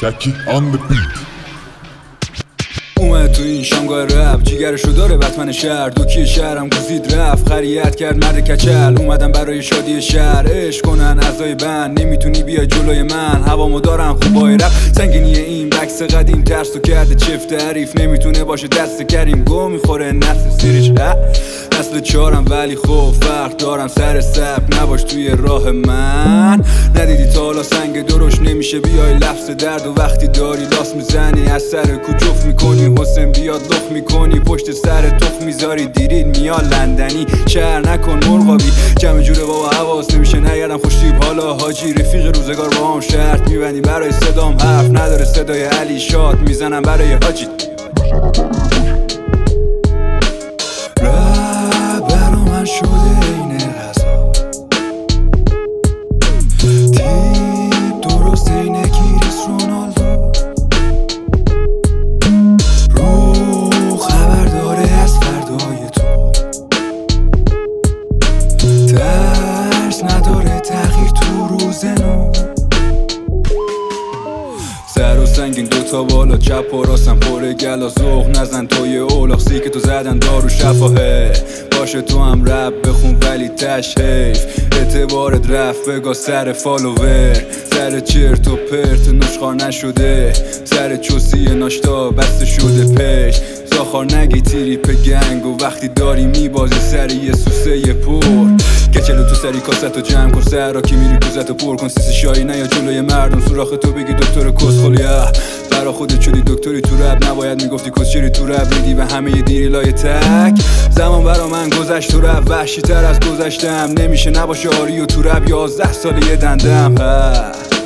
Jackie on the beat. اومد تو این شامگاه رپ، جیگرشو داره بتمن شهر. دوکی شهرم گزید رفت، خریت کرد مرد کچل. اومدم برای شادی شهر، عشق کنن اعضای بند. نمیتونی بیا جلوی من، هوامو دارم خوبای رپ. سنگینی این بکس قدیم ترس تو کرده چفت حریف. نمیتونه باشه دست کریم، گو میخوره نسل سیریش. نسل چارم ولی خوب فرق دارم سر سب. نباش توی راه من، ندیدی تا حالا سنگ درش نمیشه بیای لفظ درد. و وقتی داری لاس میزنی از سر کوچوف میکنی. حسین بیاد لخ میکنی، پشت سر تخ میذاری. دیرین میاد لندنی، شهر نکن مرغابی. جمع جوره بابا حواس نمیشه نگردم خوشتیب. حالا حاجی رفیق روزگار با هم شرط میبندی. برای صدام حرف نداره، صدای علی شاد میزنم برای حاجی. شده این غذا تیپ درست اینه کریس رونالدو. رو خبر داره از فردای تو، ترس نداره تغییر تو روز نو. سر و سنگین دوتا بالا، چپ و راستم پر گلا. ذوق نزن توی اولاق، سیک تو زدن دارو شفاهه. باشه تو هم رپ بخون ولی تش حیف. اعتبارت رفت بگاه سر فالوور. سر چرت و پرت نشخار نشده، سر چوسی ناشتا بسته شده پیش. زاخار نگی تریپ گنگ و وقتی داری میبازی سر یه سوسه پر. کچلو تو سری کاستو جمع کن، سر را که میری کوزتو پر کن. سیسی شایی نیا جلوی مردم، سوراخ تو بگی دکتر کسخلیه. برا خودت شدی دکتری تو رپ، نباید میگفتی کسچری تو رپ. ریدی به همه ی دیری لای تک. زمان برا من گذشت تو رپ، وحشی تر از گذشتم. نمیشه نباشه آری و تو رپ 11 ساله یه دندم.